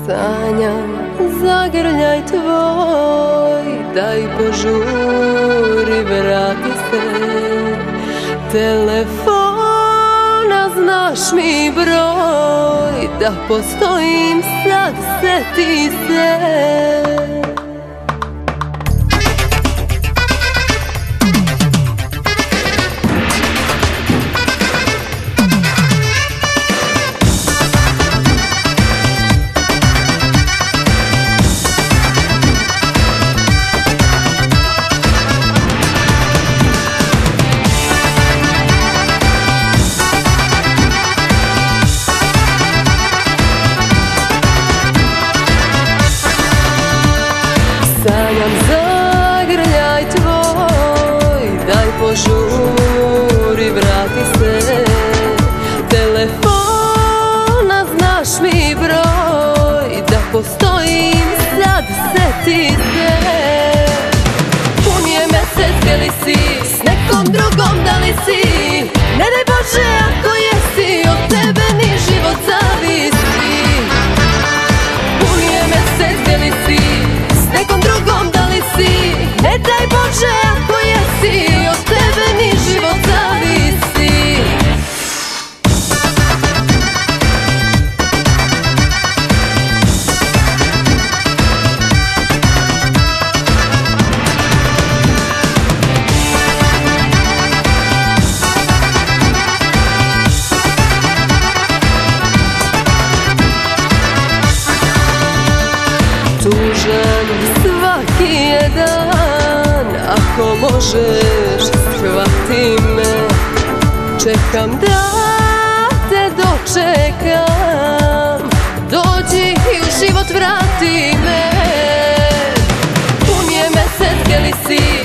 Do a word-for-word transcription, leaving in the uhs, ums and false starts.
Sanjam zagrljaj tvoj, daj požuri, vrati se. Telefona znaš mi broj, da postojim sad, seti se. Sanjam zagrljaj tvoj, daj požuri, vrati se. Telefona znaš mi broj, da postojim sad, seti se. Pun je mesec, gdje li si, s nekom drugom da li si? Ne daj Bože ako jesi, od tebe ni život zavisi. Pun je mesec, gdje li si, nekom drugom da li si? Ne daj Bože ako jesi, od tebe ni život zavisi. Tužan svaki je dan, ako možeš shvati me. Čekam da te dočekam, dođi i u život vrati me. Pun je mesec, gdje li si?